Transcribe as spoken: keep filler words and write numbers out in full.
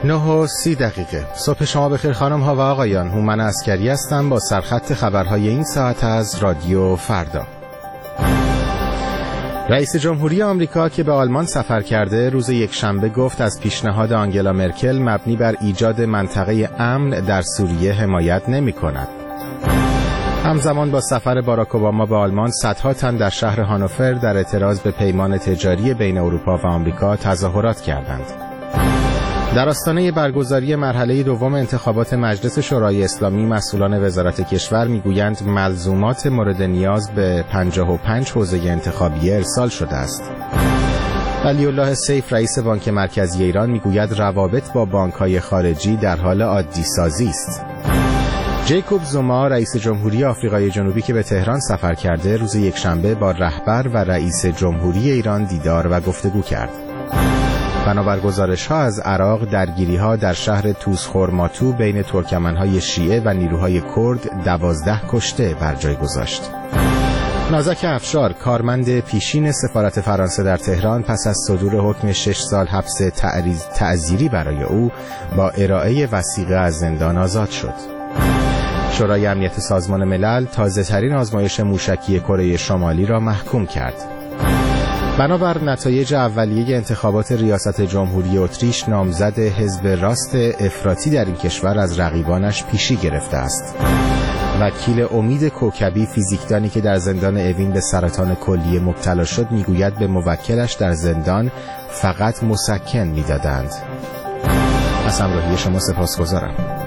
نه و سی دقیقه صبح شما بخیر خانم ها و آقایان. هومن عسکری هستم با سرخط خبرهای این ساعت از رادیو فردا. رئیس جمهوری آمریکا که به آلمان سفر کرده روز یکشنبه گفت از پیشنهاد آنگلا مرکل مبنی بر ایجاد منطقه امن در سوریه حمایت نمی کند. همزمان با سفر باراک اوباما به آلمان، صدها تن در شهر هانوفر در اعتراض به پیمان تجاری بین اروپا و آمریکا تظاهرات کردند. در آستانه برگزاری مرحله دوم انتخابات مجلس شورای اسلامی، مسئولان وزارت کشور میگویند ملزومات مورد نیاز به پنجاه و پنج حوزه انتخابی ارسال شده است. ولی الله سیف رئیس بانک مرکزی ایران میگوید روابط با بانک‌های خارجی در حال عادی سازی است. جیکوب زوما رئیس جمهوری آفریقای جنوبی که به تهران سفر کرده روز یکشنبه با رهبر و رئیس جمهوری ایران دیدار و گفتگو کرد. بنابر گزارش‌ها از عراق، درگیری‌ها در شهر توزخورماتو بین ترکمن‌های شیعه و نیروهای کرد دوازده کشته بر جای گذاشت. نازک افشار کارمند پیشین سفارت فرانسه در تهران پس از صدور حکم شش سال حبس تعزیری برای او با ارائه وثیقه از زندان آزاد شد. شورای امنیت سازمان ملل تازه‌ترین آزمایش موشکی کره شمالی را محکوم کرد. بنابر نتایج اولیه انتخابات ریاست جمهوری اتریش، نامزد حزب راست افراطی در این کشور از رقیبانش پیشی گرفته است. وکیل امید کوکبی، فیزیکدانی که در زندان اوین به سرطان کلیه مبتلا شد، میگوید به موکلش در زندان فقط مسکن میدادند. از همراهی شما سپاسگزارم.